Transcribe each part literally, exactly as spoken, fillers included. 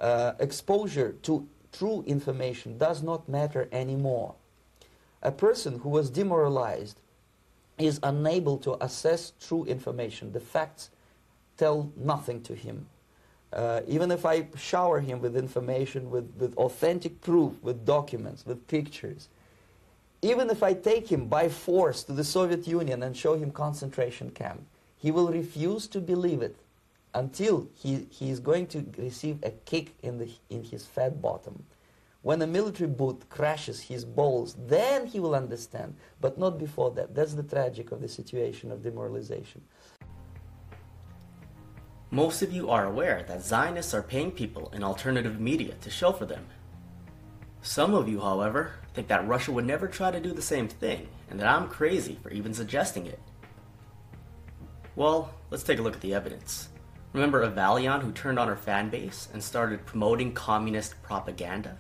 uh, exposure to true information does not matter anymore. A person who was demoralized is unable to assess true information. The facts tell nothing to him. Uh, even if I shower him with information, with, with authentic proof, with documents, with pictures, even if I take him by force to the Soviet Union and show him concentration camp, he will refuse to believe it until he, he is going to receive a kick in, the, in his fat bottom. When a military boot crashes his balls, then he will understand, but not before that. That's the tragic of the situation of demoralization. Most of you are aware that Zionists are paying people in alternative media to show for them. Some of you, however, think that Russia would never try to do the same thing, and that I'm crazy for even suggesting it. Well, let's take a look at the evidence. Remember Avalion, who turned on her fan base and started promoting communist propaganda?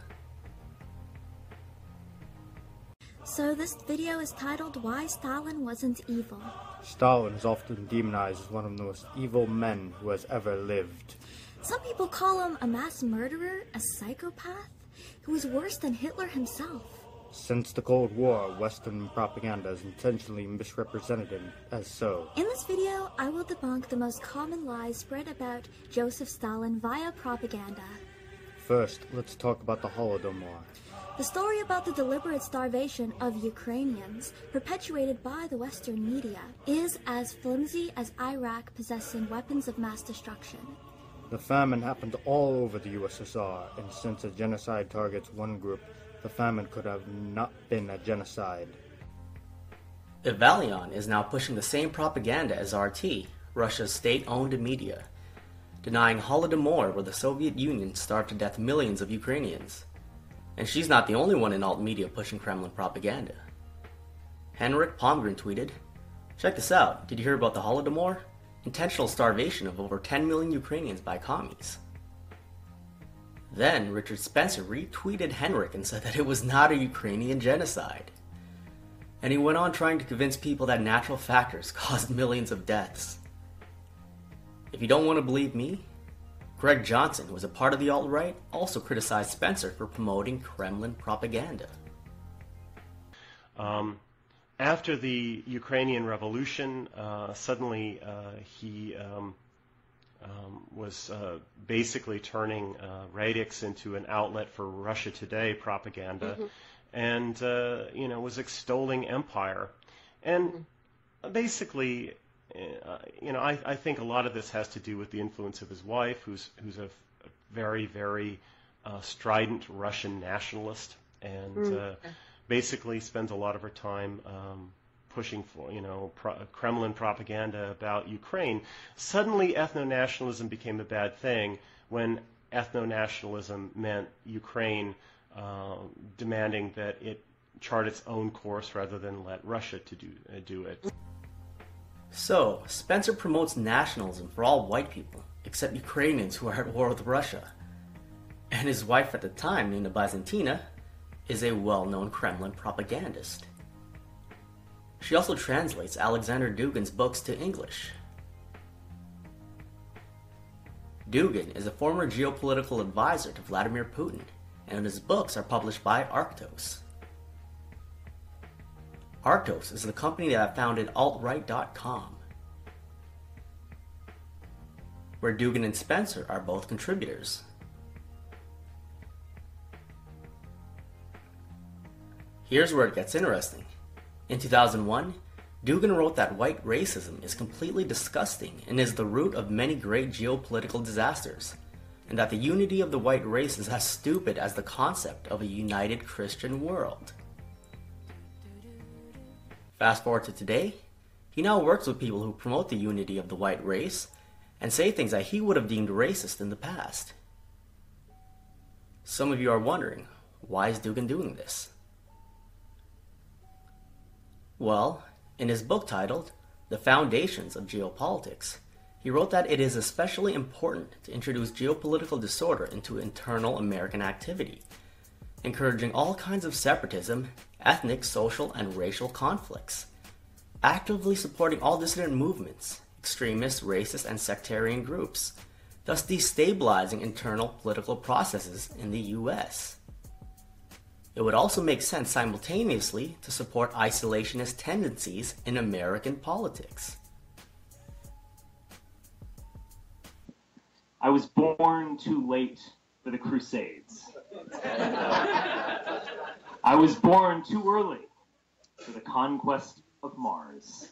So this video is titled Why Stalin Wasn't Evil. Stalin is often demonized as one of the most evil men who has ever lived. Some people call him a mass murderer, a psychopath, who is worse than Hitler himself. Since the Cold War, Western propaganda has intentionally misrepresented him as so. In this video, I will debunk the most common lies spread about Joseph Stalin via propaganda. First, let's talk about the Holodomor. The story about the deliberate starvation of Ukrainians, perpetuated by the Western media, is as flimsy as Iraq possessing weapons of mass destruction. The famine happened all over the U S S R, and since a genocide targets one group, the famine could have not been a genocide. Avalion is now pushing the same propaganda as R T, Russia's state-owned media, denying Holodomor, where the Soviet Union starved to death millions of Ukrainians. And she's not the only one in alt media pushing Kremlin propaganda. Henrik Palmgren tweeted, "Check this out, did you hear about the Holodomor? Intentional starvation of over ten million Ukrainians by commies." Then Richard Spencer retweeted Henrik and said that it was not a Ukrainian genocide. And he went on trying to convince people that natural factors caused millions of deaths. If you don't want to believe me, Greg Johnson, who was a part of the alt-right, also criticized Spencer for promoting Kremlin propaganda. Um, after the Ukrainian Revolution, uh, suddenly uh, he um, um, was uh, basically turning uh, Radix into an outlet for Russia Today propaganda, mm-hmm. and uh, you know was extolling empire, and mm-hmm. basically. Uh, you know, I, I think a lot of this has to do with the influence of his wife, who's who's a, a very, very uh, strident Russian nationalist, and mm. uh, basically spends a lot of her time um, pushing for, you know, pro Kremlin propaganda about Ukraine. Suddenly, ethno-nationalism became a bad thing when ethno-nationalism meant Ukraine uh, demanding that it chart its own course rather than let Russia to do uh, do it. So, Spencer promotes nationalism for all white people, except Ukrainians who are at war with Russia. And his wife at the time, Nina Byzantina, is a well-known Kremlin propagandist. She also translates Alexander Dugin's books to English. Dugin is a former geopolitical advisor to Vladimir Putin, and his books are published by Arctos. Arctos is the company that founded alt right dot com, where Dugin and Spencer are both contributors. Here's where it gets interesting. In two thousand one, Dugin wrote that white racism is completely disgusting and is the root of many great geopolitical disasters, and that the unity of the white race is as stupid as the concept of a united Christian world. Fast forward to today, he now works with people who promote the unity of the white race and say things that he would have deemed racist in the past. Some of you are wondering, why is Dugin doing this? Well, in his book titled The Foundations of Geopolitics, he wrote that it is especially important to introduce geopolitical disorder into internal American activity, encouraging all kinds of separatism, ethnic, social, and racial conflicts, actively supporting all dissident movements, extremist, racist, and sectarian groups, thus destabilizing internal political processes in the U S. It would also make sense simultaneously to support isolationist tendencies in American politics. I was born too late for the Crusades. I was born too early for the conquest of Mars.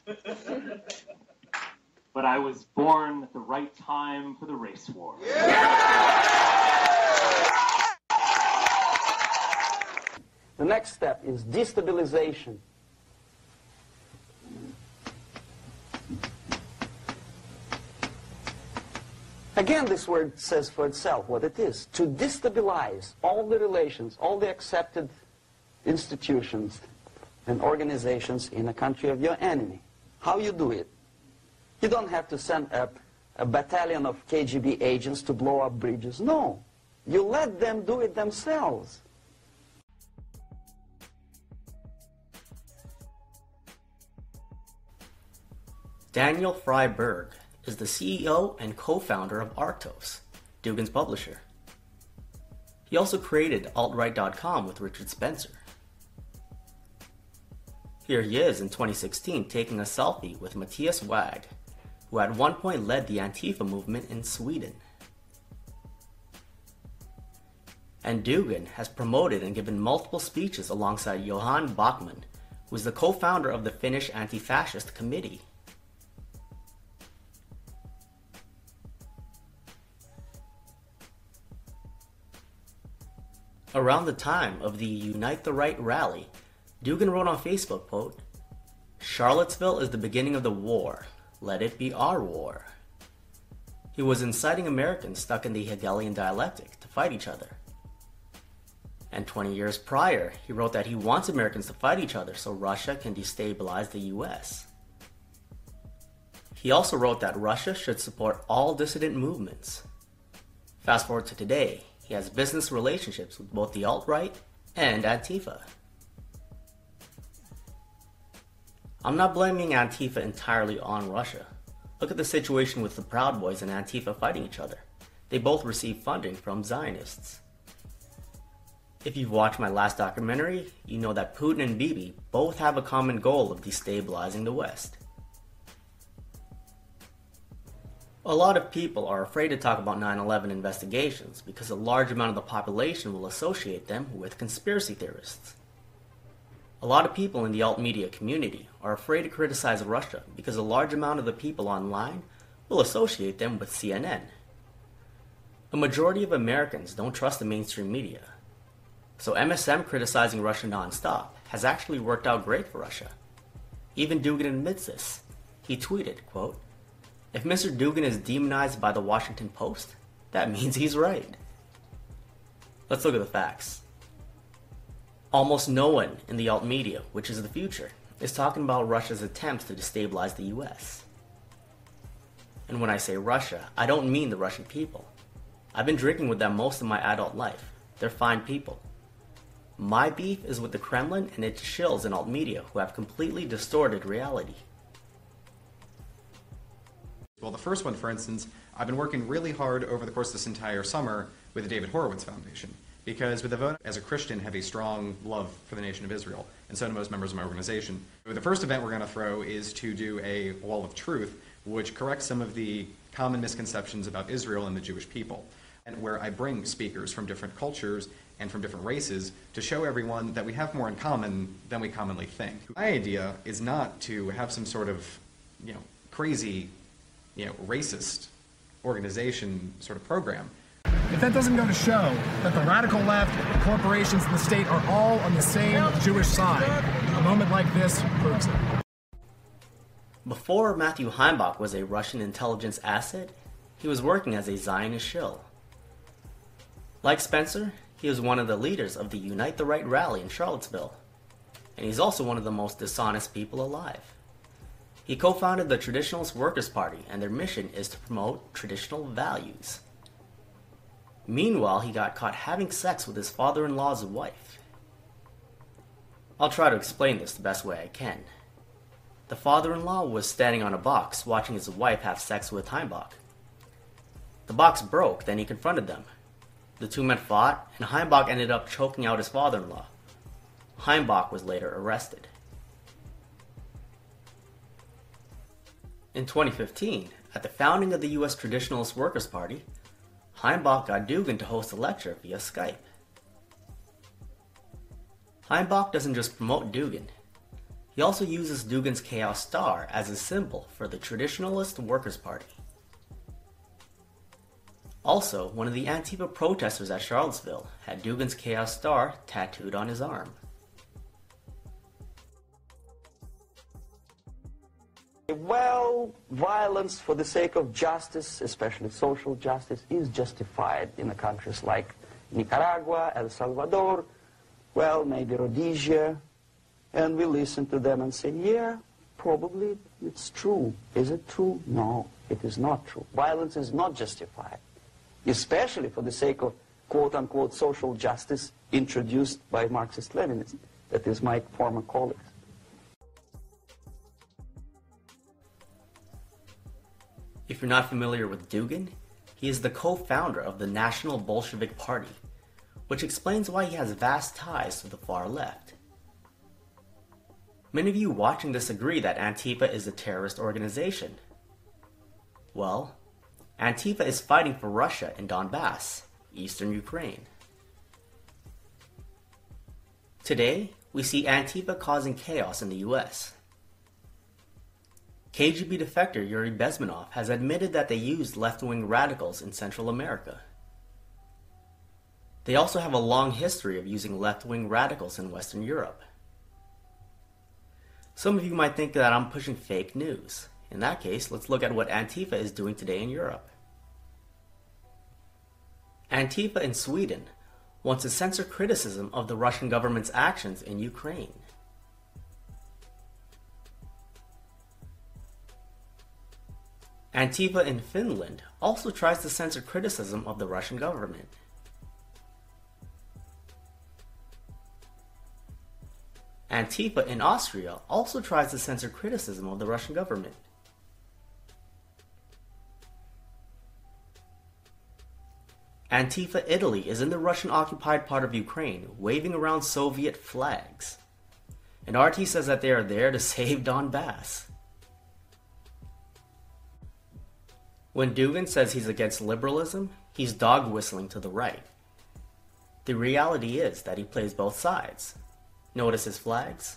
But I was born at the right time for the race war. The next step is destabilization. Again, this word says for itself what it is. To destabilize all the relations, all the accepted institutions and organizations in a country of your enemy. How you do it? You don't have to send a, a battalion of K G B agents to blow up bridges. No. You let them do it themselves. Daniel Freiberg is the C E O and co-founder of Arctos, Dugin's publisher. He also created alt right dot com with Richard Spencer. Here he is in twenty sixteen taking a selfie with Matthias Wag, who at one point led the Antifa movement in Sweden. And Dugin has promoted and given multiple speeches alongside Johan Bachmann, who is the co-founder of the Finnish Anti-Fascist Committee. Around the time of the Unite the Right rally, Dugin wrote on Facebook, quote, "Charlottesville is the beginning of the war. Let it be our war." He was inciting Americans stuck in the Hegelian dialectic to fight each other. And twenty years prior, he wrote that he wants Americans to fight each other so Russia can destabilize the U S. He also wrote that Russia should support all dissident movements. Fast forward to today, he has business relationships with both the alt-right and Antifa. I'm not blaming Antifa entirely on Russia. Look at the situation with the Proud Boys and Antifa fighting each other. They both receive funding from Zionists. If you've watched my last documentary, you know that Putin and Bibi both have a common goal of destabilizing the West. A lot of people are afraid to talk about nine eleven investigations because a large amount of the population will associate them with conspiracy theorists. A lot of people in the alt-media community are afraid to criticize Russia because a large amount of the people online will associate them with C N N. A majority of Americans don't trust the mainstream media. So M S M criticizing Russia non-stop has actually worked out great for Russia. Even Dugin admits this. He tweeted, quote, "If Mister Dugin is demonized by the Washington Post, that means he's right." Let's look at the facts. Almost no one in the alt media, which is the future, is talking about Russia's attempts to destabilize the U S. And when I say Russia, I don't mean the Russian people. I've been drinking with them most of my adult life. They're fine people. My beef is with the Kremlin and its shills in alt media who have completely distorted reality. Well, the first one, for instance, I've been working really hard over the course of this entire summer with the David Horowitz Foundation, because with the vote, as a Christian, have a strong love for the nation of Israel, and so do most members of my organization. The first event we're going to throw is to do a wall of truth, which corrects some of the common misconceptions about Israel and the Jewish people, and where I bring speakers from different cultures and from different races to show everyone that we have more in common than we commonly think. My idea is not to have some sort of, you know, crazy, you know, racist organization sort of program. If that doesn't go to show that the radical left, the corporations, and the state are all on the same Jewish side, a moment like this proves it. Before Matthew Heimbach was a Russian intelligence asset, he was working as a Zionist shill. Like Spencer, he was one of the leaders of the Unite the Right rally in Charlottesville, and he's also one of the most dishonest people alive. He co-founded the Traditionalist Workers' Party, and their mission is to promote traditional values. Meanwhile, he got caught having sex with his father-in-law's wife. I'll try to explain this the best way I can. The father-in-law was standing on a box watching his wife have sex with Heimbach. The box broke, then he confronted them. The two men fought, and Heimbach ended up choking out his father-in-law. Heimbach was later arrested. In twenty fifteen, at the founding of the U S Traditionalist Workers' Party, Heimbach got Dugin to host a lecture via Skype. Heimbach doesn't just promote Dugin. He also uses Dugin's Chaos Star as a symbol for the Traditionalist Workers' Party. Also, one of the Antifa protesters at Charlottesville had Dugin's Chaos Star tattooed on his arm. Well, violence for the sake of justice, especially social justice, is justified in countries like Nicaragua, El Salvador, well, maybe Rhodesia, and we listen to them and say, yeah, probably it's true. Is it true? No, it is not true. Violence is not justified, especially for the sake of quote-unquote social justice introduced by Marxist-Leninists, that is, my former colleagues. If you're not familiar with Dugin, he is the co-founder of the National Bolshevik Party, which explains why he has vast ties to the far left. Many of you watching this agree that Antifa is a terrorist organization. Well, Antifa is fighting for Russia in Donbass, eastern Ukraine. Today, we see Antifa causing chaos in the U S. K G B defector Yuri Bezmenov has admitted that they used left-wing radicals in Central America. They also have a long history of using left-wing radicals in Western Europe. Some of you might think that I'm pushing fake news. In that case, let's look at what Antifa is doing today in Europe. Antifa in Sweden wants to censor criticism of the Russian government's actions in Ukraine. Antifa in Finland also tries to censor criticism of the Russian government. Antifa in Austria also tries to censor criticism of the Russian government. Antifa Italy is in the Russian-occupied part of Ukraine, waving around Soviet flags. And R T says that they are there to save Donbass. When Dugin says he's against liberalism, he's dog-whistling to the right. The reality is that he plays both sides. Notice his flags?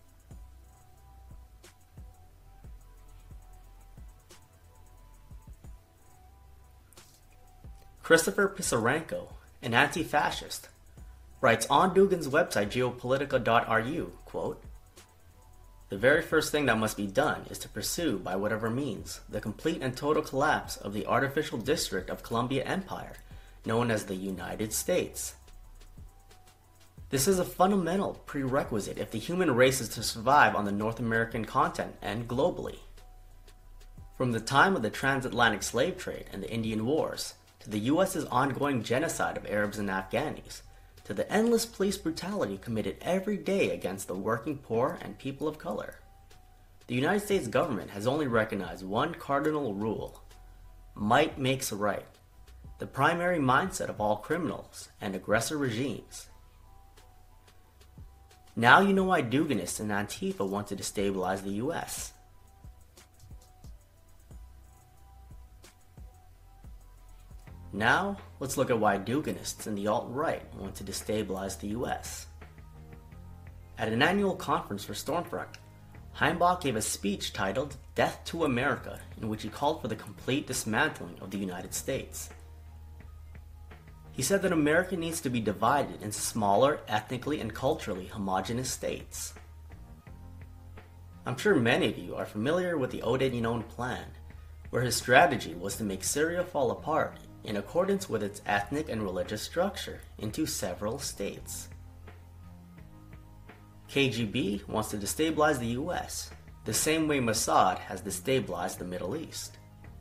Christopher Pisarenko, an anti-fascist, writes on Dugin's website geopolitica dot r u, quote, "The very first thing that must be done is to pursue, by whatever means, the complete and total collapse of the artificial district of Columbia Empire, known as the United States. This is a fundamental prerequisite if the human race is to survive on the North American continent and globally. From the time of the transatlantic slave trade and the Indian Wars, to the U S's ongoing genocide of Arabs and Afghanis, to the endless police brutality committed every day against the working poor and people of color. The United States government has only recognized one cardinal rule: might makes right, the primary mindset of all criminals and aggressor regimes. Now you know why Duginists and Antifa want to destabilize the U S. Now, let's look at why Duginists and the alt-right want to destabilize the U S. At an annual conference for Stormfront, Heimbach gave a speech titled Death to America, in which he called for the complete dismantling of the United States. He said that America needs to be divided into smaller, ethnically and culturally homogeneous states. I'm sure many of you are familiar with the Oded Yinon plan, where his strategy was to make Syria fall apart in accordance with its ethnic and religious structure into several states. K G B wants to destabilize the U S, the same way Mossad has destabilized the Middle East.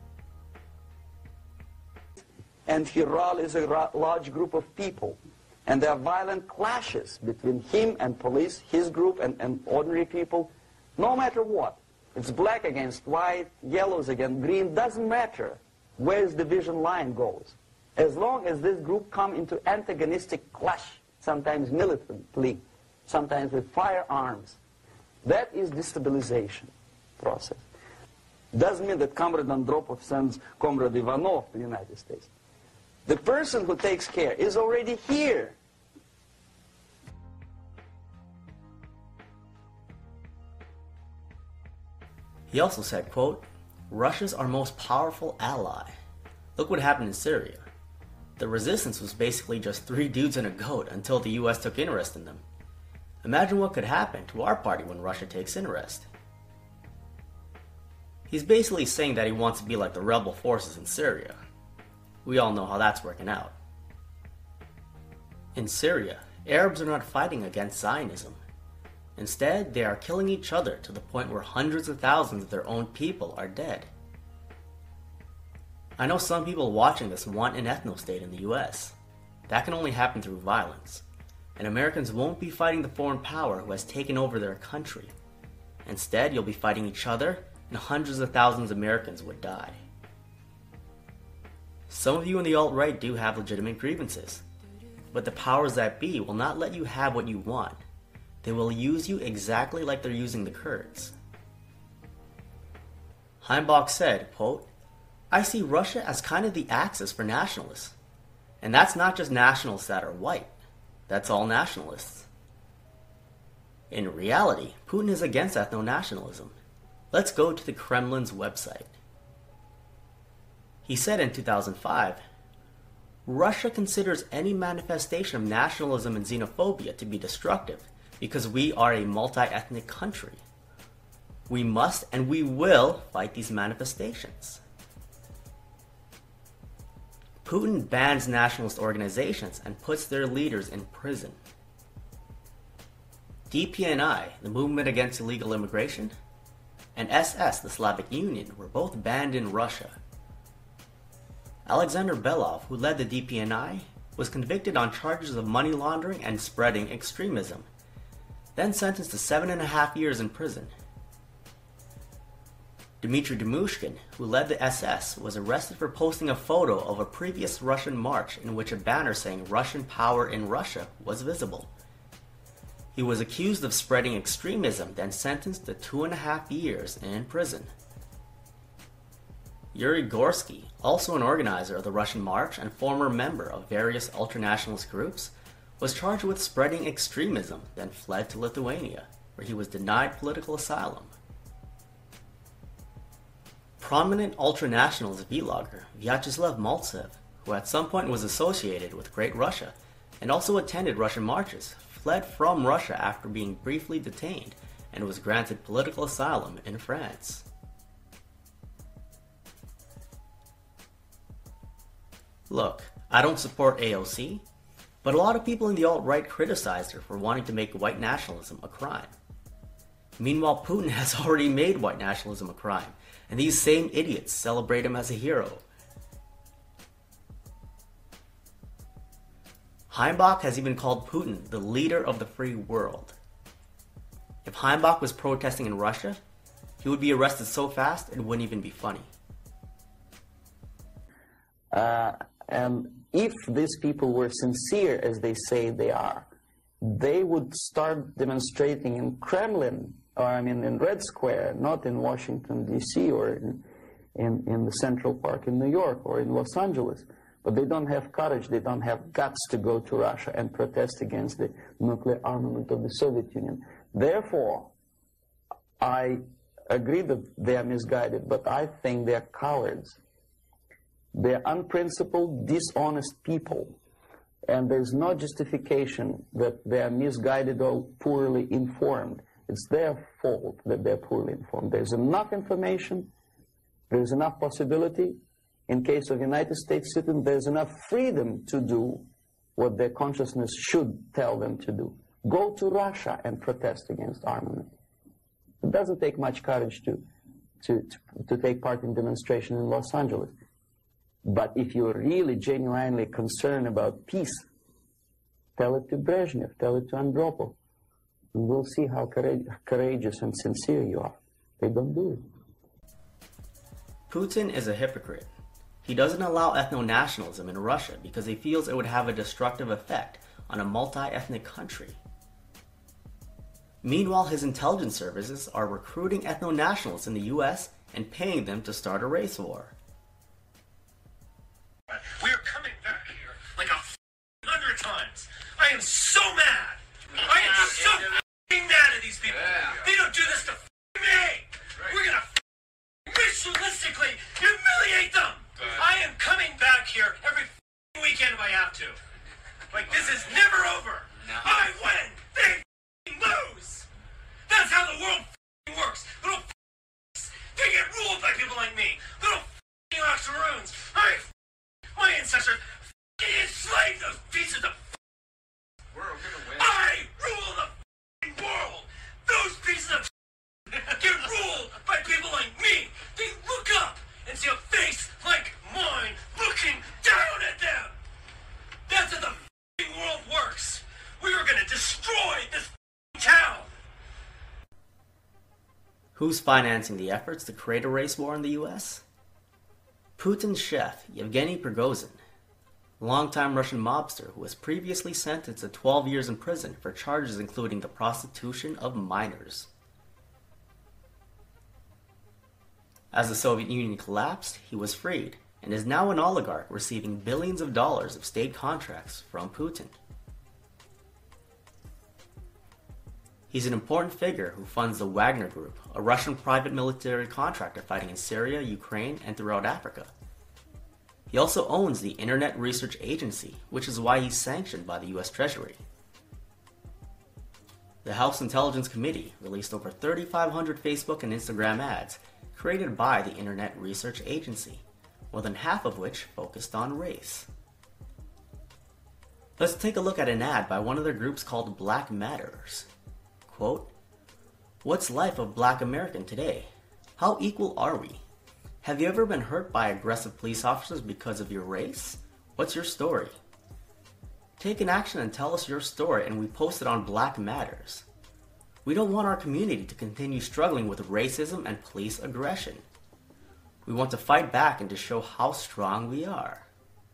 And he rallies a large group of people, and there are violent clashes between him and police, his group and, and ordinary people, no matter what. It's black against white, yellows against green, doesn't matter. where the division line goes. As long as this group come into antagonistic clash, sometimes militantly, sometimes with firearms, that is destabilization process. Doesn't mean that Comrade Andropov sends Comrade Ivanov to the United States. The person who takes care is already here. He also said, quote, "Russia's our most powerful ally. Look what happened in Syria. The resistance was basically just three dudes and a goat until the U S took interest in them. Imagine what could happen to our party when Russia takes interest." He's basically saying that he wants to be like the rebel forces in Syria. We all know how that's working out. In Syria, Arabs are not fighting against Zionism. Instead, they are killing each other to the point where hundreds of thousands of their own people are dead. I know some people watching this want an ethno-state in the U S. That can only happen through violence, and Americans won't be fighting the foreign power who has taken over their country. Instead, you'll be fighting each other, and hundreds of thousands of Americans would die. Some of you in the alt-right do have legitimate grievances, but the powers that be will not let you have what you want. They will use you exactly like they're using the Kurds. Heimbach said, quote, "I see Russia as kind of the axis for nationalists. And that's not just nationalists that are white. That's all nationalists." In reality, Putin is against ethno-nationalism. Let's go to the Kremlin's website. He said in two thousand five, "Russia considers any manifestation of nationalism and xenophobia to be destructive because we are a multi-ethnic country. We must and we will fight these manifestations." Putin bans nationalist organizations and puts their leaders in prison. D P N I, the Movement Against Illegal Immigration, and S S, the Slavic Union, were both banned in Russia. Alexander Belov, who led the D P N I, was convicted on charges of money laundering and spreading extremism, then sentenced to seven and a half years in prison. Dmitry Dmushkin, who led the S S, was arrested for posting a photo of a previous Russian march in which a banner saying "Russian power in Russia" was visible. He was accused of spreading extremism, then sentenced to two and a half years in prison. Yuri Gorsky, also an organizer of the Russian March and former member of various ultranationalist groups, was charged with spreading extremism, then fled to Lithuania, where he was denied political asylum. Prominent ultranationalist vlogger Vyacheslav Maltsev, who at some point was associated with Great Russia and also attended Russian marches, fled from Russia after being briefly detained and was granted political asylum in France. Look, I don't support A O C, but a lot of people in the alt-right criticized her for wanting to make white nationalism a crime. Meanwhile, Putin has already made white nationalism a crime, and these same idiots celebrate him as a hero. Heimbach has even called Putin the leader of the free world. If Heimbach was protesting in Russia, he would be arrested so fast it wouldn't even be funny. Uh, and if these people were sincere as they say they are, they would start demonstrating in Kremlin, or I mean in Red Square, not in Washington, D C, or in, in, in the Central Park in New York, or in Los Angeles. But they don't have courage, they don't have guts to go to Russia and protest against the nuclear armament of the Soviet Union. Therefore, I agree that they are misguided, but I think they are cowards. They are unprincipled, dishonest people. And there's no justification that they are misguided or poorly informed. It's their fault that they're poorly informed. There's enough information, there's enough possibility. In case of United States citizens, there's enough freedom to do what their consciousness should tell them to do. Go to Russia and protest against armament. It doesn't take much courage to, to, to, to take part in demonstration in Los Angeles. But if you're really genuinely concerned about peace, tell it to Brezhnev, tell it to Andropov. And we'll see how courageous and sincere you are. They don't do it. Putin is a hypocrite. He doesn't allow ethno-nationalism in Russia because he feels it would have a destructive effect on a multi-ethnic country. Meanwhile, his intelligence services are recruiting ethno-nationalists in the U S and paying them to start a race war. We are coming back here like a hundred times. I am so mad. I am so mad at these people. They don't do this to me. We're gonna ritualistically humiliate them. I am coming back here every weekend if I have to. Like, this is never over. I win. They lose. That's how the world works. Little they get ruled by people like me. Little octoroons. I my ancestors enslaved those pieces of We're gonna win. I rule the world. Those pieces of get ruled by people like me. They look up and see a face like mine looking down at them. That's how the world works. We are going to destroy this town. Who's financing the efforts to create a race war in the U S? Putin's chef, Yevgeny Prigozhin, a longtime Russian mobster who was previously sentenced to twelve years in prison for charges including the prostitution of minors. As the Soviet Union collapsed, he was freed, and is now an oligarch receiving billions of dollars of state contracts from Putin. He's an important figure who funds the Wagner Group, a Russian private military contractor fighting in Syria, Ukraine, and throughout Africa. He also owns the Internet Research Agency, which is why he's sanctioned by the U S Treasury. The House Intelligence Committee released over thirty-five hundred Facebook and Instagram ads created by the Internet Research Agency, more than half of which focused on race. Let's take a look at an ad by one of their groups called Black Matters. Quote, "What's life of Black American today? How equal are we? Have you ever been hurt by aggressive police officers because of your race? What's your story? Take an action and tell us your story, and we post it on Black Matters. We don't want our community to continue struggling with racism and police aggression. We want to fight back and to show how strong we are."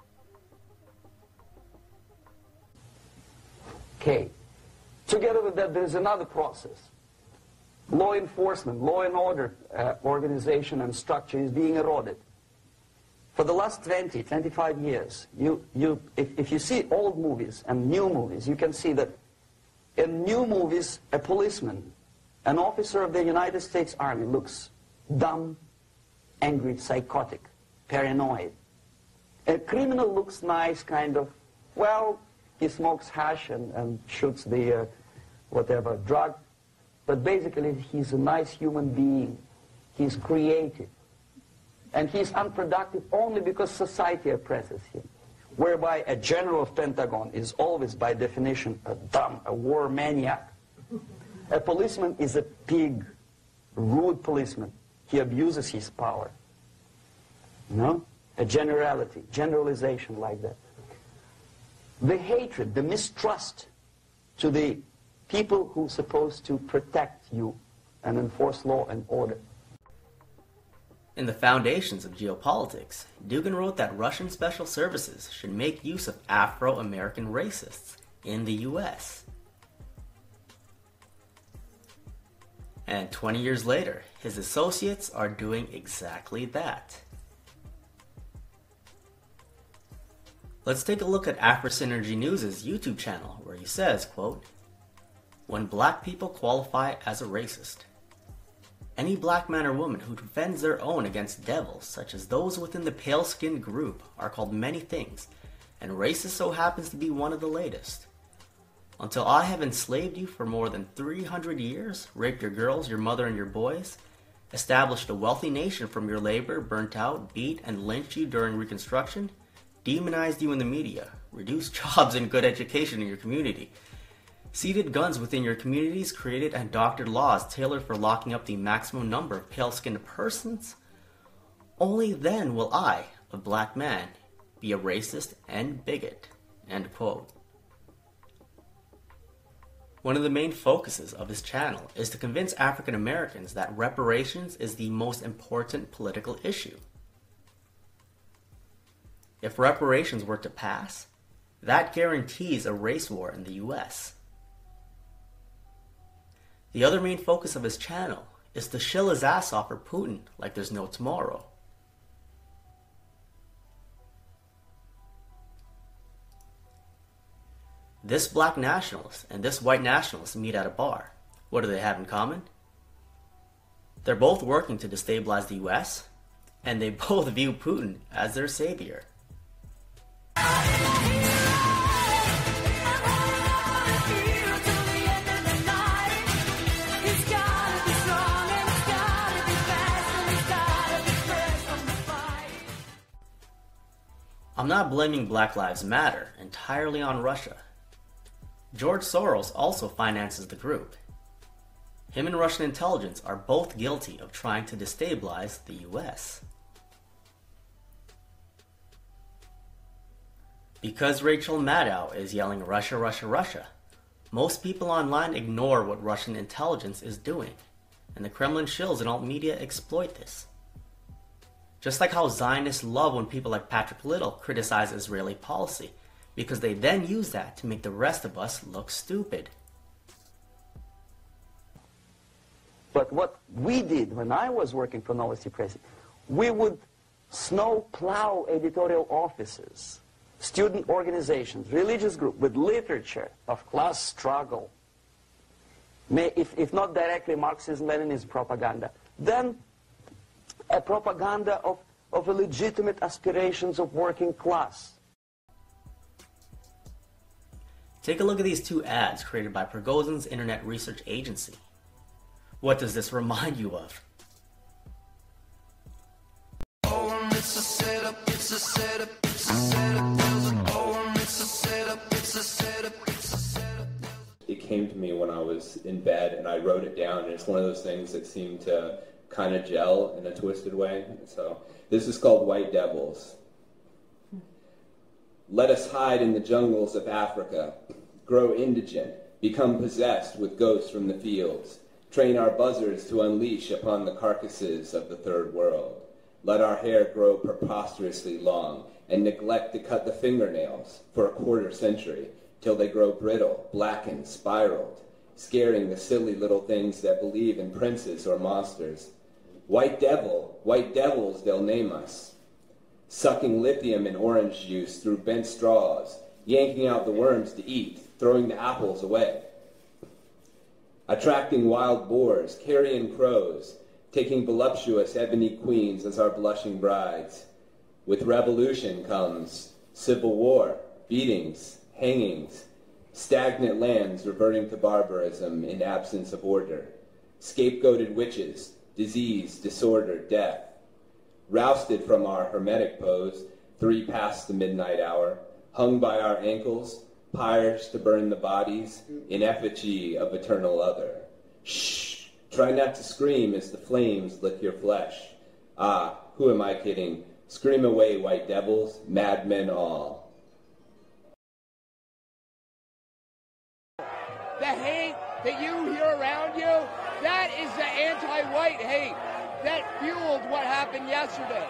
Okay. Together with that, there's another process. Law enforcement, law and order uh, organization and structure is being eroded. For the last twenty, twenty-five years, you, you, if, if you see old movies and new movies, you can see that in new movies, a policeman, an officer of the United States Army looks dumb, angry, psychotic, paranoid. A criminal looks nice, kind of, well, he smokes hash and, and shoots the, uh, whatever, drug. But basically, he's a nice human being. He's creative. And he's unproductive only because society oppresses him. Whereby a general of Pentagon is always, by definition, a dumb, a war maniac. A policeman is a pig, rude policeman. He abuses his power. You know? A generality, generalization like that. The hatred, the mistrust to the people who are supposed to protect you and enforce law and order. In the Foundations of Geopolitics, Dugin wrote that Russian special services should make use of Afro-American racists in the U S. And twenty years later, his associates are doing exactly that. Let's take a look at AfroSynergy News' YouTube channel, where he says, quote, "When black people qualify as a racist, any black man or woman who defends their own against devils, such as those within the pale-skinned group, are called many things, and racist so happens to be one of the latest. Until I have enslaved you for more than three hundred years, raped your girls, your mother, and your boys, established a wealthy nation from your labor, burnt out, beat, and lynched you during Reconstruction, demonized you in the media, reduced jobs and good education in your community, seated guns within your communities, created and doctored laws tailored for locking up the maximum number of pale-skinned persons, only then will I, a black man, be a racist and bigot." End quote. One of the main focuses of his channel is to convince African Americans that reparations is the most important political issue. If reparations were to pass, that guarantees a race war in the U S. The other main focus of his channel is to shill his ass off for Putin like there's no tomorrow. This black nationalist and this white nationalist meet at a bar. What do they have in common? They're both working to destabilize the U S, and they both view Putin as their savior. I'm not blaming Black Lives Matter entirely on Russia. George Soros also finances the group. Him and Russian intelligence are both guilty of trying to destabilize the U S. Because Rachel Maddow is yelling Russia, Russia, Russia, most people online ignore what Russian intelligence is doing, and the Kremlin shills and alt media exploit this. Just like how Zionists love when people like Patrick Little criticize Israeli policy, because they then use that to make the rest of us look stupid. But what we did when I was working for Novosti Press, we would snow plow editorial offices, student organizations, religious groups with literature of class struggle, may, if, if not directly Marxist-Leninist propaganda, then a propaganda of, of a legitimate aspirations of working class. Take a look at these two ads created by Prigozhin's Internet Research Agency. What does this remind you of? Oh, it's a setup, it's a setup, it's a setup. Oh, it's a setup, it's a setup, it's a setup. It came to me when I was in bed and I wrote it down, and it's one of those things that seemed to kind of gel in a twisted way. So this is called White Devils. Let us hide in the jungles of Africa, grow indigent, become possessed with ghosts from the fields, train our buzzards to unleash upon the carcasses of the third world. Let our hair grow preposterously long, and neglect to cut the fingernails for a quarter century, till they grow brittle, blackened, spiraled, scaring the silly little things that believe in princes or monsters. White devil, white devils they'll name us. Sucking lithium and orange juice through bent straws, yanking out the worms to eat, throwing the apples away. Attracting wild boars, carrion crows, taking voluptuous ebony queens as our blushing brides. With revolution comes civil war, beatings, hangings, stagnant lands reverting to barbarism in absence of order, scapegoated witches, disease, disorder, death. Rousted from our hermetic pose, three past the midnight hour, hung by our ankles, pyres to burn the bodies, in effigy of eternal other. Shh! Try not to scream as the flames lick your flesh. Ah, who am I kidding? Scream away, white devils, madmen all. The hate that you hear around you, that is the anti-white hate that fueled what happened yesterday.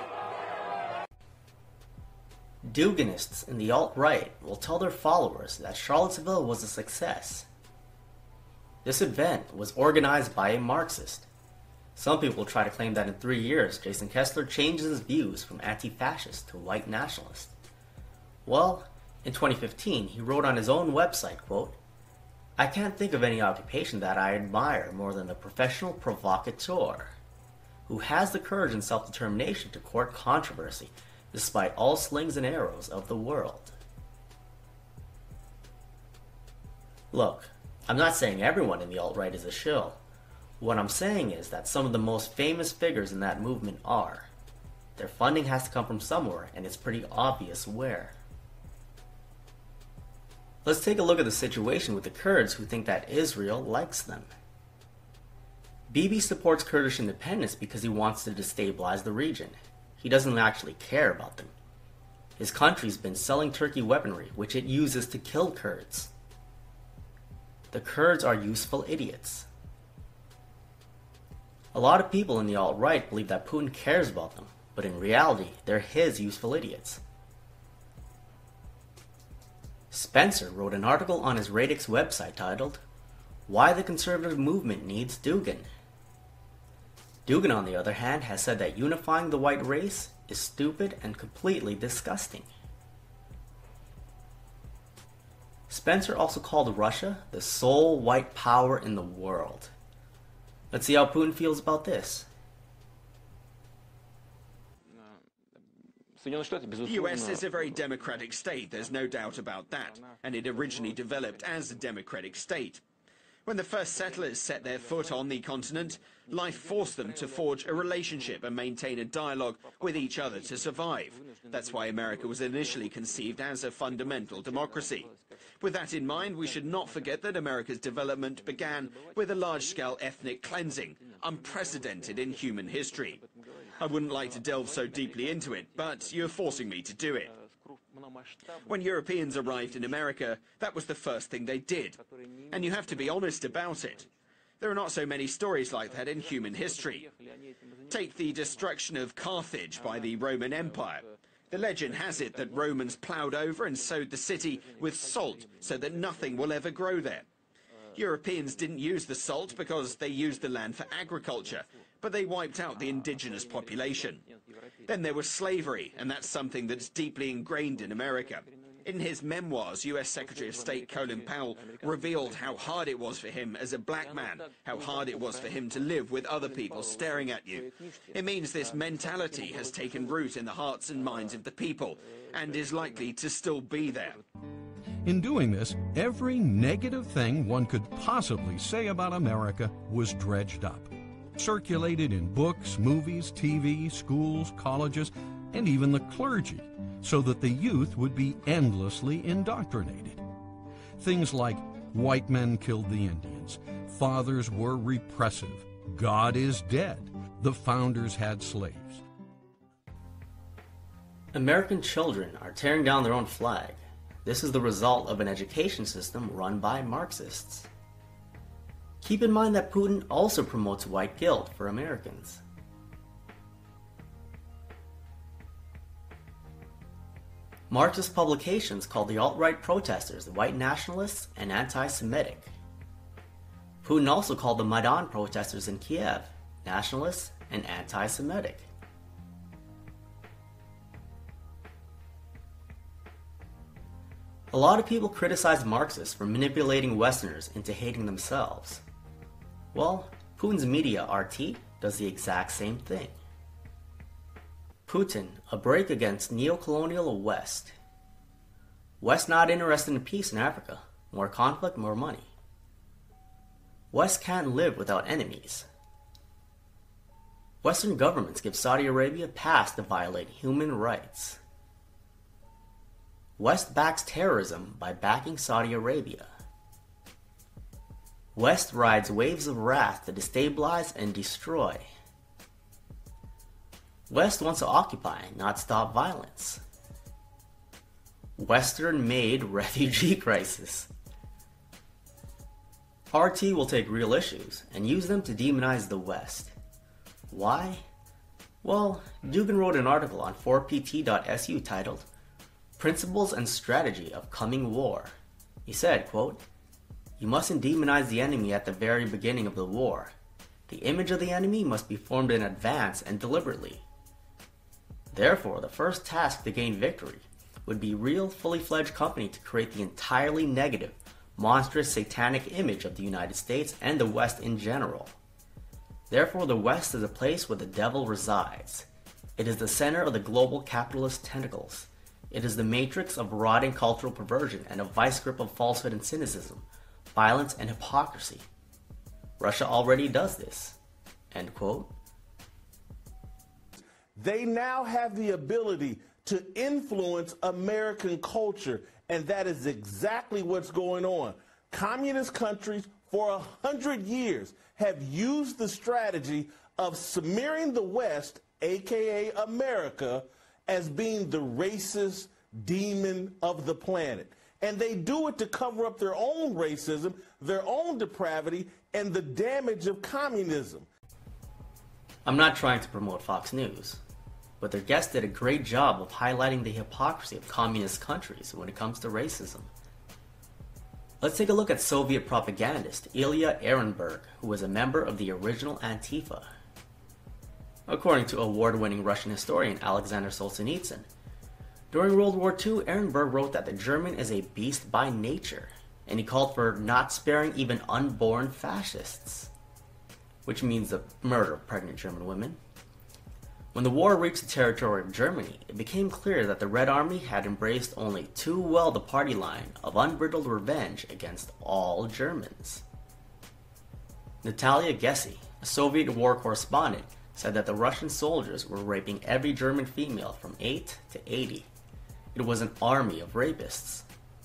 Duganists in the alt-right will tell their followers that Charlottesville was a success. This event was organized by a Marxist. Some people try to claim that in three years, Jason Kessler changed his views from anti-fascist to white nationalist. Well, in twenty fifteen, he wrote on his own website, quote, "I can't think of any occupation that I admire more than the professional provocateur, who has the courage and self-determination to court controversy despite all slings and arrows of the world." Look, I'm not saying everyone in the alt-right is a shill. What I'm saying is that some of the most famous figures in that movement are. Their funding has to come from somewhere, and it's pretty obvious where. Let's take a look at the situation with the Kurds who think that Israel likes them. Bibi supports Kurdish independence because he wants to destabilize the region. He doesn't actually care about them. His country's been selling Turkey weaponry, which it uses to kill Kurds. The Kurds are useful idiots. A lot of people in the alt-right believe that Putin cares about them, but in reality, they're his useful idiots. Spencer wrote an article on his Radix website titled, "Why the Conservative Movement Needs Dugin." Dugin, on the other hand, has said that unifying the white race is stupid and completely disgusting. Spencer also called Russia the sole white power in the world. Let's see how Putin feels about this. The U S is a very democratic state, there's no doubt about that, and it originally developed as a democratic state. When the first settlers set their foot on the continent, life forced them to forge a relationship and maintain a dialogue with each other to survive. That's why America was initially conceived as a fundamental democracy. With that in mind, we should not forget that America's development began with a large-scale ethnic cleansing, unprecedented in human history. I wouldn't like to delve so deeply into it, but you're forcing me to do it. When Europeans arrived in America, that was the first thing they did. And you have to be honest about it. There are not so many stories like that in human history. Take the destruction of Carthage by the Roman Empire. The legend has it that Romans ploughed over and sowed the city with salt so that nothing will ever grow there. Europeans didn't use the salt because they used the land for agriculture, but they wiped out the indigenous population. Then there was slavery, and that's something that's deeply ingrained in America. In his memoirs, U S Secretary of State Colin Powell revealed how hard it was for him as a black man, how hard it was for him to live with other people staring at you. It means this mentality has taken root in the hearts and minds of the people, and is likely to still be there. In doing this, every negative thing one could possibly say about America was dredged up, circulated in books, movies, T V, schools, colleges, and even the clergy, so that the youth would be endlessly indoctrinated. Things like white men killed the Indians, fathers were repressive, God is dead, the founders had slaves. American children are tearing down their own flag. This is the result of an education system run by Marxists. Keep in mind that Putin also promotes white guilt for Americans. Marxist publications call the alt-right protesters white nationalists and anti-Semitic. Putin also called the Maidan protesters in Kiev nationalists and anti-Semitic. A lot of people criticize Marxists for manipulating Westerners into hating themselves. Well, Putin's media R T does the exact same thing. Putin, a break against neo-colonial West. West not interested in peace in Africa. More conflict, more money. West can't live without enemies. Western governments give Saudi Arabia pass to violate human rights. West backs terrorism by backing Saudi Arabia. West rides waves of wrath to destabilize and destroy. West wants to occupy, not stop violence. Western-made refugee crisis. R T will take real issues and use them to demonize the West. Why? Well, Dugin wrote an article on four P T dot S U titled Principles and Strategy of Coming War. He said, quote, "You mustn't demonize the enemy at the very beginning of the war. The image of the enemy must be formed in advance and deliberately. Therefore, the first task to gain victory would be real, fully fledged company to create the entirely negative, monstrous, satanic image of the United States and the West in general. Therefore, the West is a place where the devil resides. It is the center of the global capitalist tentacles. It is the matrix of rotting cultural perversion and a vice grip of falsehood and cynicism, violence and hypocrisy. Russia already does this." End quote. They now have the ability to influence American culture, and that is exactly what's going on. Communist countries for a hundred years have used the strategy of smearing the West, aka America, as being the racist demon of the planet. And they do it to cover up their own racism, their own depravity, and the damage of communism. I'm not trying to promote Fox News, but their guest did a great job of highlighting the hypocrisy of communist countries when it comes to racism. Let's take a look at Soviet propagandist Ilya Ehrenburg, who was a member of the original Antifa. According to award-winning Russian historian Alexander Solzhenitsyn, during World War Two, Ehrenburg wrote that the German is a beast by nature, and he called for not sparing even unborn fascists, which means the murder of pregnant German women. When the war reached the territory of Germany, it became clear that the Red Army had embraced only too well the party line of unbridled revenge against all Germans. Natalia Gessi, a Soviet war correspondent, said that the Russian soldiers were raping every German female from eight to eighty. It was an army of rapists.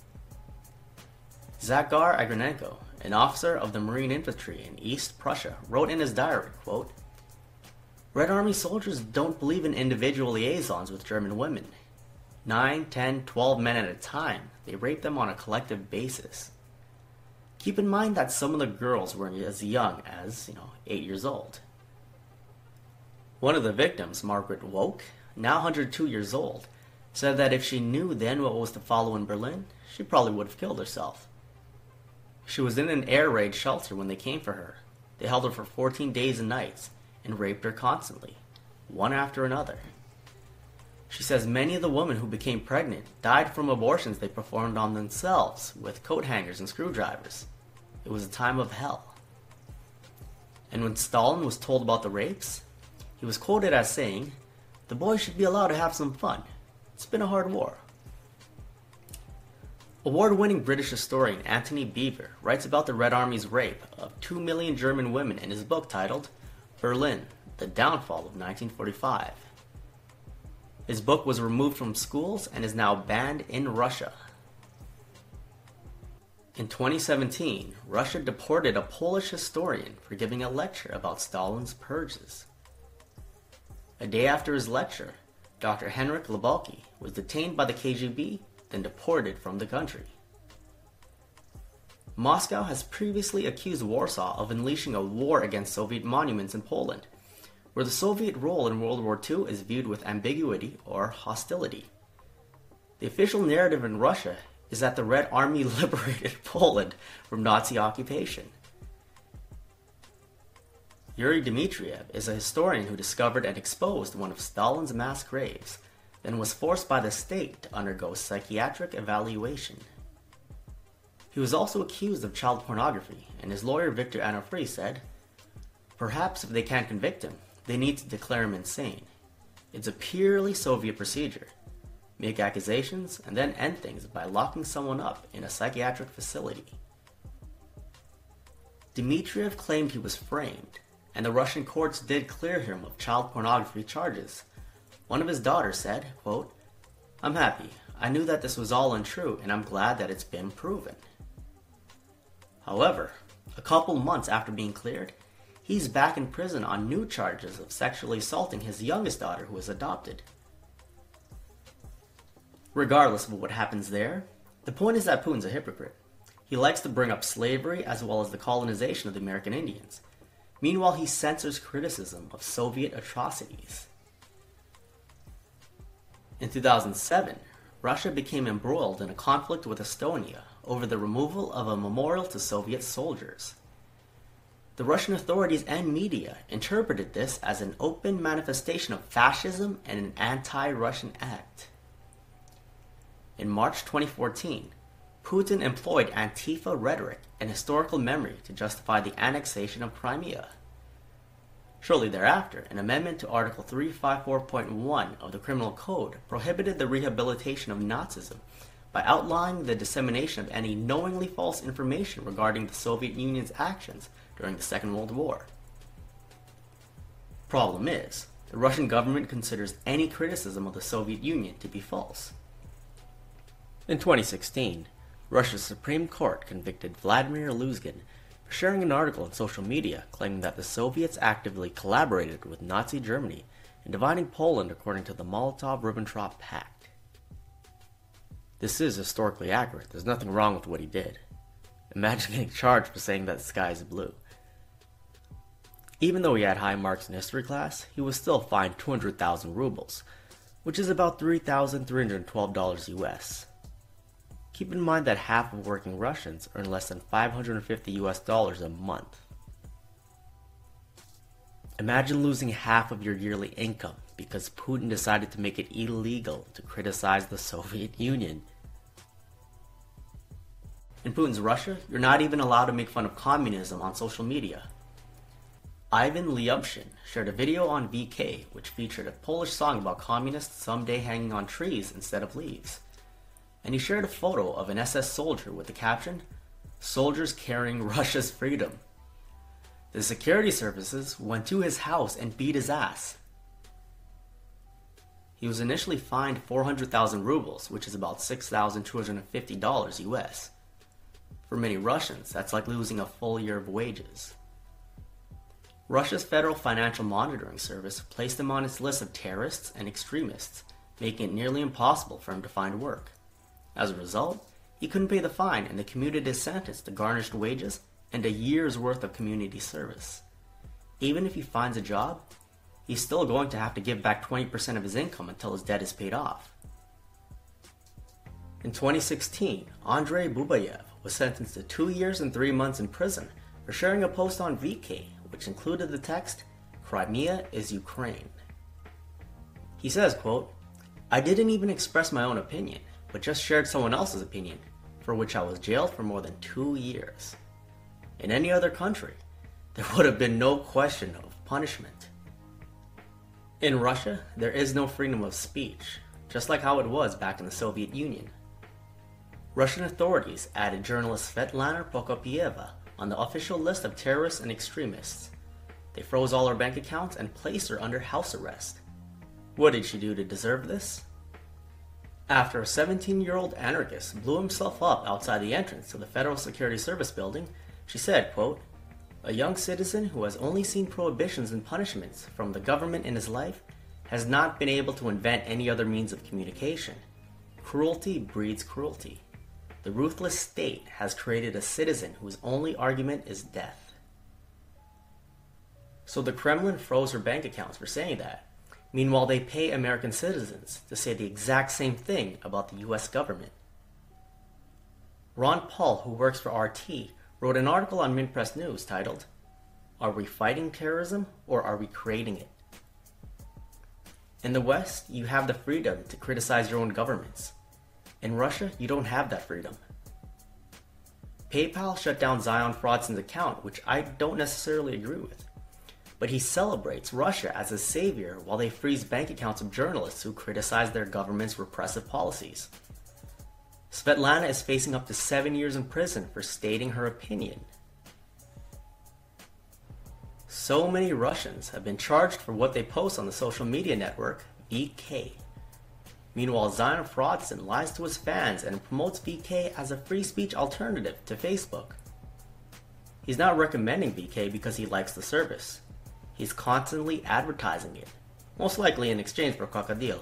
Zakhar Agranenko, an officer of the Marine Infantry in East Prussia, wrote in his diary, quote, "Red Army soldiers don't believe in individual liaisons with German women. Nine, ten, twelve men at a time, they rape them on a collective basis. Keep in mind that some of the girls were as young as, you know, eight years old." One of the victims, Margaret Woke, now one hundred two years old, said that if she knew then what was to follow in Berlin, she probably would have killed herself. She was in an air raid shelter when they came for her. They held her for fourteen days and nights and raped her constantly, one after another. She says many of the women who became pregnant died from abortions they performed on themselves with coat hangers and screwdrivers. It was a time of hell. And when Stalin was told about the rapes, he was quoted as saying, "The boys should be allowed to have some fun. It's been a hard war." Award-winning British historian Anthony Beevor writes about the Red Army's rape of two million German women in his book titled Berlin, The Downfall of nineteen forty-five. His book was removed from schools and is now banned in Russia. In twenty seventeen, Russia deported a Polish historian for giving a lecture about Stalin's purges. A day after his lecture, Doctor Henryk Lebalki was detained by the K G B, then deported from the country. Moscow has previously accused Warsaw of unleashing a war against Soviet monuments in Poland, where the Soviet role in World War Two is viewed with ambiguity or hostility. The official narrative in Russia is that the Red Army liberated Poland from Nazi occupation. Yuri Dmitriev is a historian who discovered and exposed one of Stalin's mass graves, then was forced by the state to undergo psychiatric evaluation. He was also accused of child pornography, and his lawyer Victor Anofriy said, "Perhaps if they can't convict him, they need to declare him insane. It's a purely Soviet procedure. Make accusations and then end things by locking someone up in a psychiatric facility." Dmitriev claimed he was framed, and the Russian courts did clear him of child pornography charges. One of his daughters said, quote, "I'm happy. I knew that this was all untrue, and I'm glad that it's been proven." However, a couple months after being cleared, he's back in prison on new charges of sexually assaulting his youngest daughter, who was adopted. Regardless of what happens there, the point is that Putin's a hypocrite. He likes to bring up slavery as well as the colonization of the American Indians. Meanwhile, he censors criticism of Soviet atrocities. In two thousand seven, Russia became embroiled in a conflict with Estonia over the removal of a memorial to Soviet soldiers. The Russian authorities and media interpreted this as an open manifestation of fascism and an anti-Russian act. In March twenty fourteen, Putin employed Antifa rhetoric and historical memory to justify the annexation of Crimea. Shortly thereafter, an amendment to Article three fifty-four point one of the Criminal Code prohibited the rehabilitation of Nazism by outlining the dissemination of any knowingly false information regarding the Soviet Union's actions during the Second World War. Problem is, the Russian government considers any criticism of the Soviet Union to be false. In twenty sixteen, Russia's Supreme Court convicted Vladimir Luzgin for sharing an article on social media claiming that the Soviets actively collaborated with Nazi Germany in dividing Poland according to the Molotov-Ribbentrop Pact. This is historically accurate. There's nothing wrong with what he did. Imagine getting charged for saying that the sky is blue. Even though he had high marks in history class, he was still fined two hundred thousand rubles, which is about three thousand three hundred twelve dollars U S. Keep in mind that half of working Russians earn less than five hundred fifty U S dollars a month. Imagine losing half of your yearly income because Putin decided to make it illegal to criticize the Soviet Union. In Putin's Russia, you're not even allowed to make fun of communism on social media. Ivan Lyubshin shared a video on V K which featured a Polish song about communists someday hanging on trees instead of leaves. And he shared a photo of an S S soldier with the caption, "Soldiers carrying Russia's freedom." The security services went to his house and beat his ass. He was initially fined four hundred thousand rubles, which is about six thousand two hundred fifty dollars U S. For many Russians, that's like losing a full year of wages. Russia's Federal Financial Monitoring Service placed him on its list of terrorists and extremists, making it nearly impossible for him to find work. As a result, he couldn't pay the fine and they commuted his sentence to garnished wages and a year's worth of community service. Even if he finds a job, he's still going to have to give back twenty percent of his income until his debt is paid off. In twenty sixteen, Andrei Bubayev was sentenced to two years and three months in prison for sharing a post on V K, which included the text, "Crimea is Ukraine." He says, quote, "I didn't even express my own opinion, but just shared someone else's opinion, for which I was jailed for more than two years. In any other country, there would have been no question of punishment." In Russia, there is no freedom of speech, just like how it was back in the Soviet Union. Russian authorities added journalist Svetlana Prokopieva on the official list of terrorists and extremists. They froze all her bank accounts and placed her under house arrest. What did she do to deserve this? After a seventeen-year-old anarchist blew himself up outside the entrance to the Federal Security Service building, she said, quote, "A young citizen who has only seen prohibitions and punishments from the government in his life has not been able to invent any other means of communication. Cruelty breeds cruelty. The ruthless state has created a citizen whose only argument is death." So the Kremlin froze her bank accounts for saying that. Meanwhile, they pay American citizens to say the exact same thing about the U S government. Ron Paul, who works for R T, wrote an article on Minpress News titled, "Are we fighting terrorism or are we creating it?" In the West, you have the freedom to criticize your own governments. In Russia, you don't have that freedom. PayPal shut down Zion Fraudsen's account, which I don't necessarily agree with. But he celebrates Russia as a savior while they freeze bank accounts of journalists who criticize their government's repressive policies. Svetlana is facing up to seven years in prison for stating her opinion. So many Russians have been charged for what they post on the social media network V K. Meanwhile, Zion Fraudsen lies to his fans and promotes V K as a free speech alternative to Facebook. He's not recommending V K because he likes the service. He's constantly advertising it, most likely in exchange for Krokodil.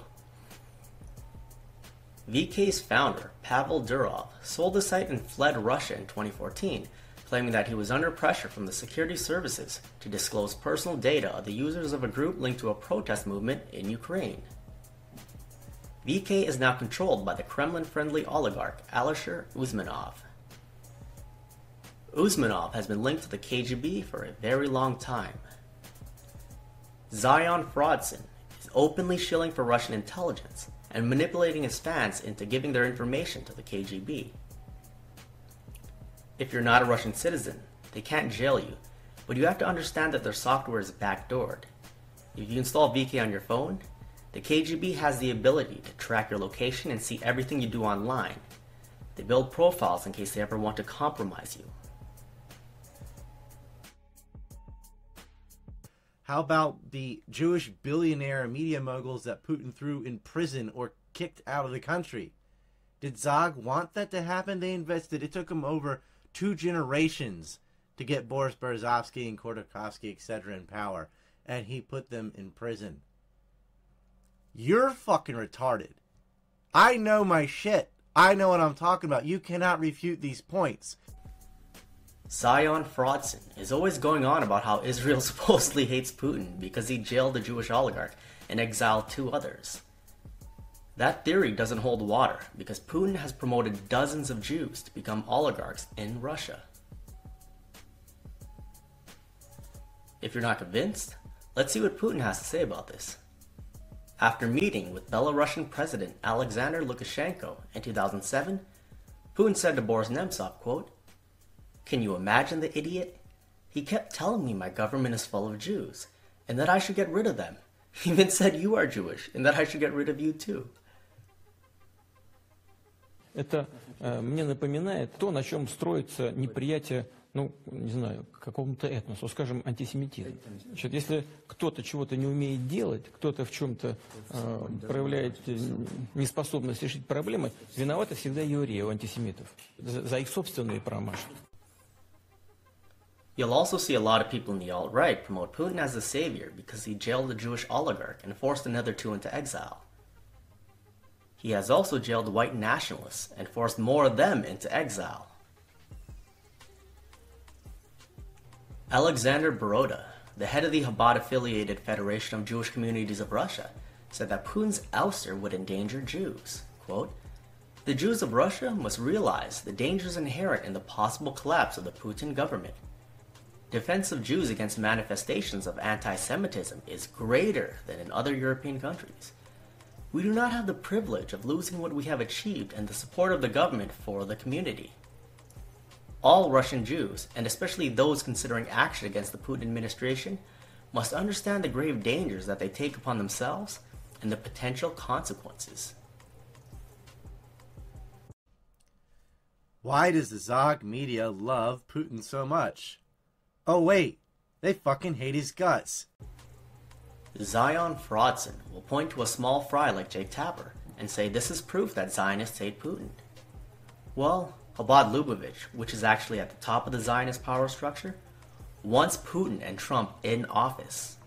V K's founder, Pavel Durov, sold the site and fled Russia in twenty fourteen, claiming that he was under pressure from the security services to disclose personal data of the users of a group linked to a protest movement in Ukraine. V K is now controlled by the Kremlin-friendly oligarch Alisher Usmanov. Usmanov has been linked to the K G B for a very long time. Zion Fraudsen is openly shilling for Russian intelligence and manipulating his fans into giving their information to the K G B. If you're not a Russian citizen, they can't jail you, but you have to understand that their software is backdoored. If you install V K on your phone, the K G B has the ability to track your location and see everything you do online. They build profiles in case they ever want to compromise you. How about the Jewish billionaire media moguls that Putin threw in prison or kicked out of the country? Did Zog want that to happen? They invested. It took them over two generations to get Boris Berezovsky and Khodorkovsky, et cetera in power, and he put them in prison. You're fucking retarded. I know my shit. I know what I'm talking about. You cannot refute these points. Zion Fraudsen is always going on about how Israel supposedly hates Putin because he jailed a Jewish oligarch and exiled two others. That theory doesn't hold water because Putin has promoted dozens of Jews to become oligarchs in Russia. If you're not convinced, let's see what Putin has to say about this. After meeting with Belarusian President Alexander Lukashenko in two thousand seven, Putin said to Boris Nemtsov, quote, "Can you imagine the idiot? He kept telling me my government is full of Jews and that I should get rid of them. He even said you are Jewish and that I should get rid of you too." Это э, мне напоминает то, на чем строится неприятие, ну, не знаю, какому-то этносу, скажем, антисемитизм. Значит, если кто-то чего-то не умеет делать, кто-то в чем-то э, проявляет неспособность решить проблемы, виноваты всегда евреи у антисемитов за, за их собственные промашки. You'll also see a lot of people in the alt-right promote Putin as the savior because he jailed a Jewish oligarch and forced another two into exile. He has also jailed white nationalists and forced more of them into exile. Alexander Baroda, the head of the Chabad-affiliated Federation of Jewish Communities of Russia, said that Putin's ouster would endanger Jews. Quote, "The Jews of Russia must realize the dangers inherent in the possible collapse of the Putin government. Defense of Jews against manifestations of anti-Semitism is greater than in other European countries. We do not have the privilege of losing what we have achieved and the support of the government for the community. All Russian Jews, and especially those considering action against the Putin administration, must understand the grave dangers that they take upon themselves and the potential consequences." Why does the Zog media love Putin so much? Oh wait, they fucking hate his guts. Zion Fraudson will point to a small fry like Jake Tapper and say this is proof that Zionists hate Putin. Well, Chabad Lubavitch, which is actually at the top of the Zionist power structure, wants Putin and Trump in office.